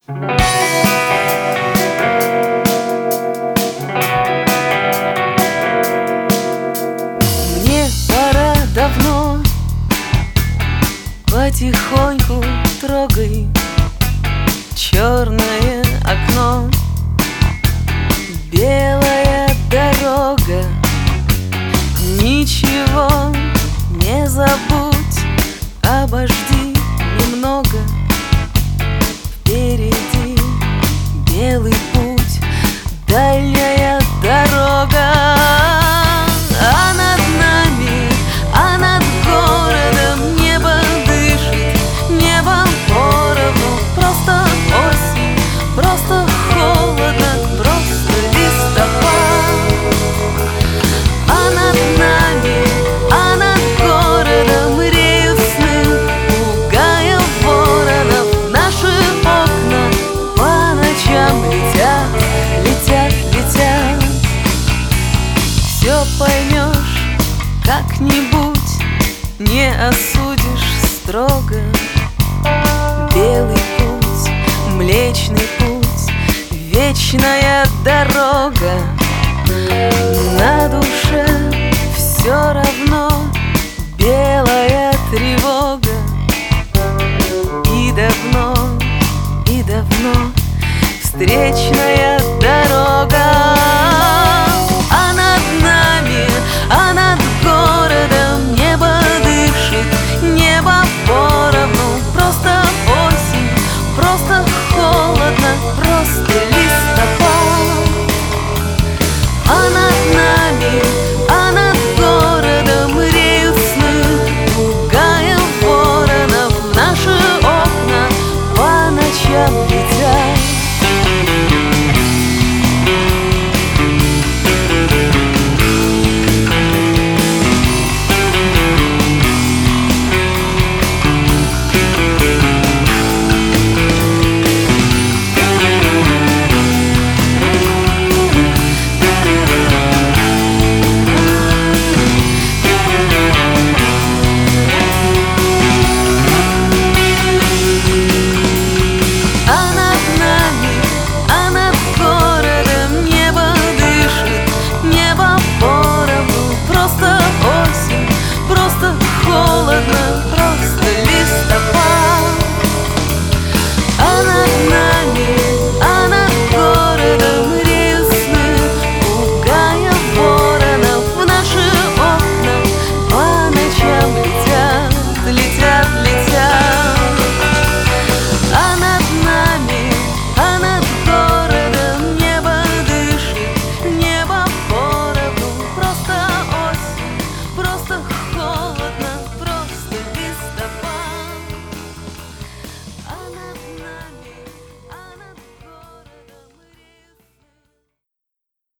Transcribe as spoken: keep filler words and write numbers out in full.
Мне пора давно, потихоньку трогай черное окно. Белая дорога, ничего не забудь, обожди немного. Впереди белый путь, дальняя дорога. А над нами, а над городом небо дышит, небом поровну. Просто осень, просто холодно, просто листопад. А над нами, а над городом реют сны, пугая воронов. Наши окна по ночам летят, летят, летят. Все поймешь как-нибудь, не осудишь строго. Белый путь, Млечный путь, вечная дорога. На душе все равно белая тревога. И давно, и давно встречная